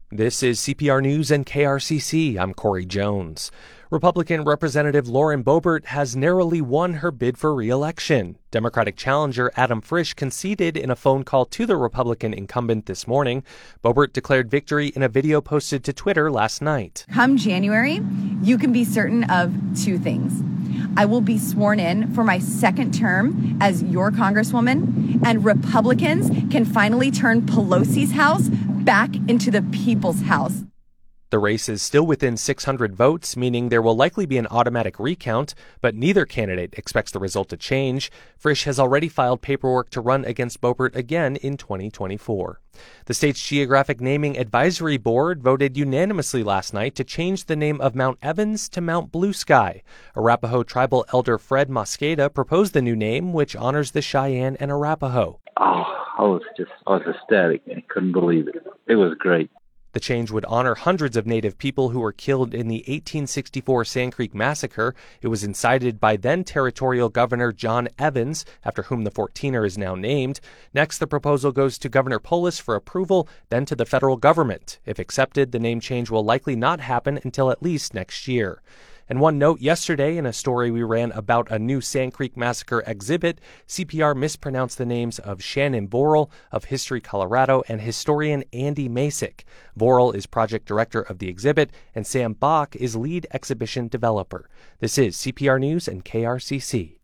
This is CPR News and KRCC. I'm Corey Jones. Republican Representative Lauren Boebert has narrowly won her bid for re-election. Democratic challenger Adam Frisch conceded in a phone call to the Republican incumbent this morning. Boebert declared victory in a video posted to Twitter last night. Come January, you can be certain of two things. I will be sworn in for my second term as your Congresswoman, and Republicans can finally turn Pelosi's house back into the people's house. The race is still within 600 votes, meaning there will likely be an automatic recount, but neither candidate expects the result to change. Frisch has already filed paperwork to run against Boebert again in 2024. The state's Geographic Naming Advisory Board voted unanimously last night to change the name of Mount Evans to Mount Blue Sky. Arapaho tribal elder Fred Mosqueda proposed the new name, which honors the Cheyenne and Arapaho. I was ecstatic. I couldn't believe it. It was great. The change would honor hundreds of Native people who were killed in the 1864 Sand Creek Massacre. It was incited by then-Territorial Governor John Evans, after whom the 14er is now named. Next, the proposal goes to Governor Polis for approval, then to the federal government. If accepted, the name change will likely not happen until at least next year. And one note, yesterday in a story we ran about a new Sand Creek Massacre exhibit, CPR mispronounced the names of Shannon Vorel of History Colorado and historian Andy Masick. Vorel is project director of the exhibit, and Sam Bach is lead exhibition developer. This is CPR News and KRCC.